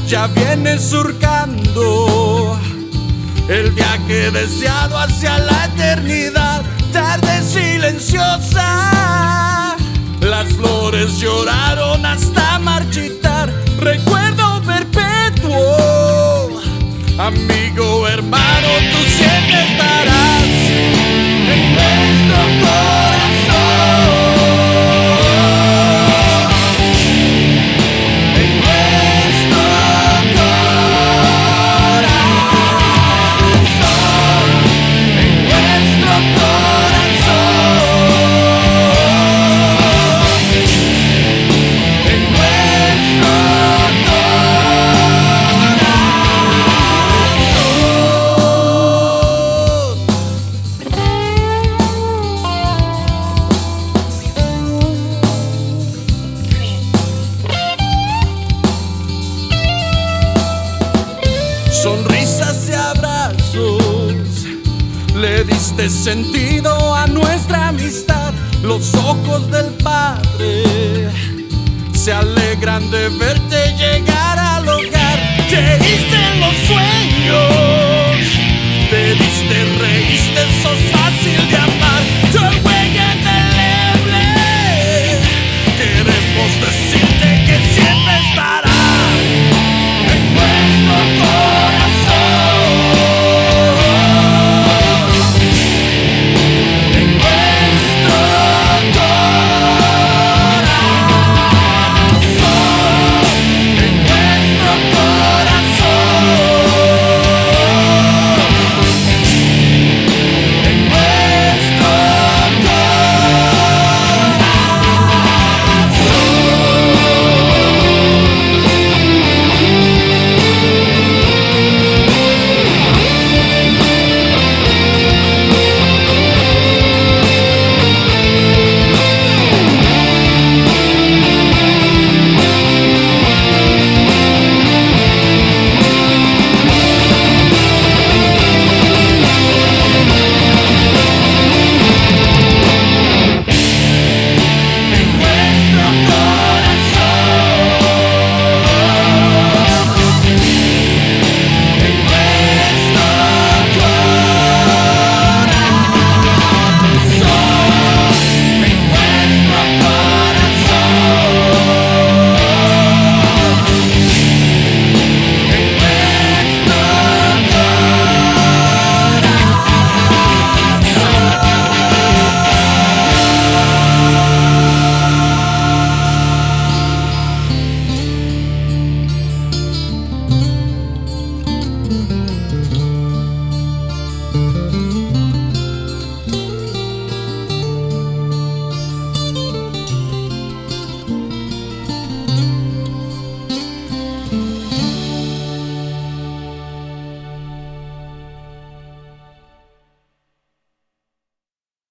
ya viene surcando el viaje deseado hacia la eternidad. Tarde silenciosa, las flores lloraron hasta marchitar. Recuerdo perpetuo, amigo, hermano, tú siempre estarás en nuestro corazón. Sonrisas y abrazos, le diste sentido a nuestra amistad. Los ojos del Padre se alegran de verte